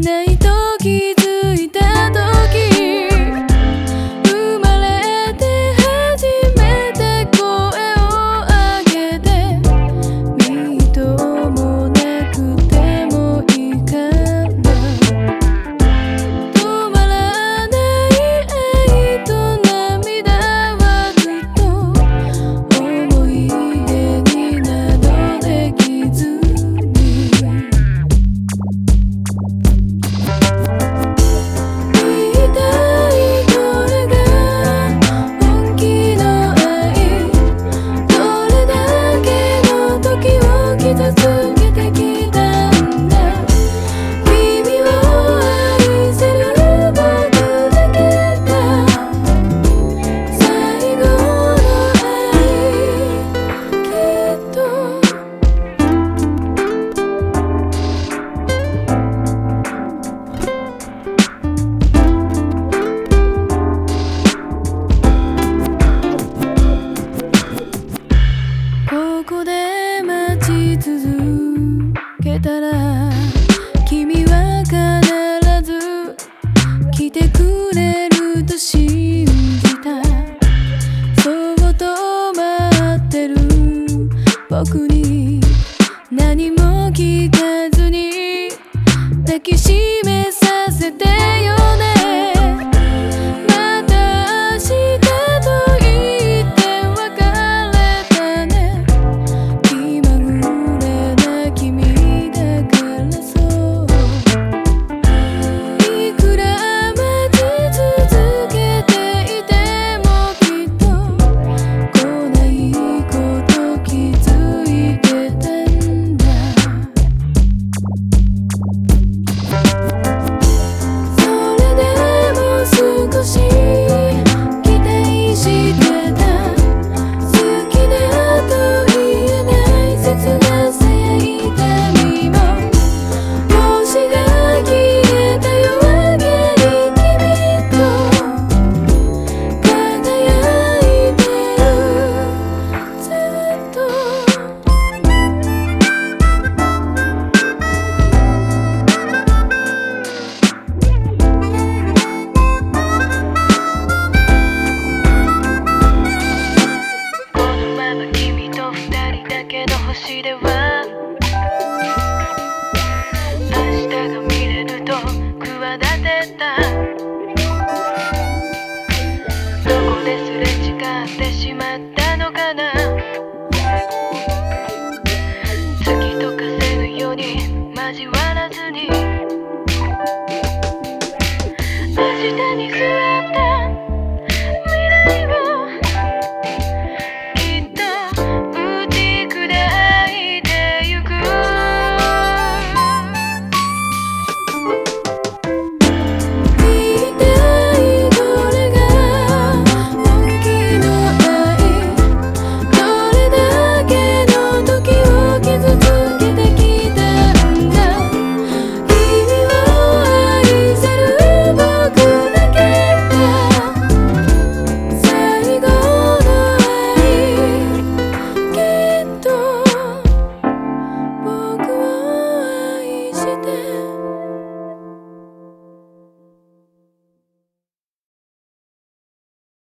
ないと気づいた時、生まれて初めて声を上げて、みっともなくてもいいから止まらない愛と涙はずっと思い出になどできずに、言いたいこれが本気の愛、どれだけの時を傷つけてきたんだ。君を愛せる僕だけが最後の愛、きっとここで待ち続けたら、君は必ず来てくれると信じた。そっと待ってる僕に何も聞かずに抱きしめさせてよね。また明日と言って別れたね。気まぐれな君だからそう、いくら待ち続けていてもきっと来ないこと気づいてたんだ。それでも少し期待してた。好きだと言えない切なさや痛みも、星が消えた夜明けに君と輝いてるずっと。このまま君と二人だけの星では、明日が見れると企てた。どこですれ違ってしまったのかな。月と風のように交わらずに